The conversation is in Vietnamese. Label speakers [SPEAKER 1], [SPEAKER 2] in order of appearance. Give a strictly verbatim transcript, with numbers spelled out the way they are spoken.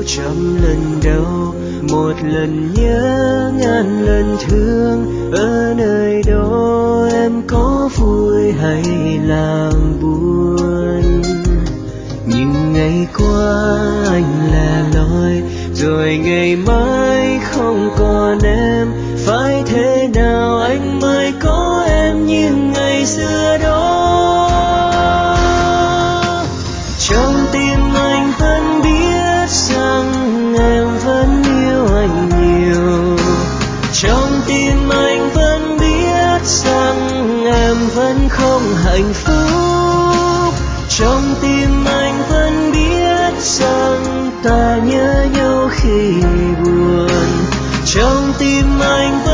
[SPEAKER 1] trăm lần đau, một lần nhớ ngàn lần thương. Ở nơi đó em có vui hay là buồn? Nhưng ngày qua anh lẻ loi, rồi ngày mai không còn em. Phải thế nào anh mới có em như ngày xưa đó? Trong tim anh vẫn biết rằng em vẫn yêu anh nhiều. Trong tim anh vẫn biết rằng em vẫn không hạnh phúc. Trong tim anh vẫn biết rằng ta nhớ nhau khi buồn. Trong tim anh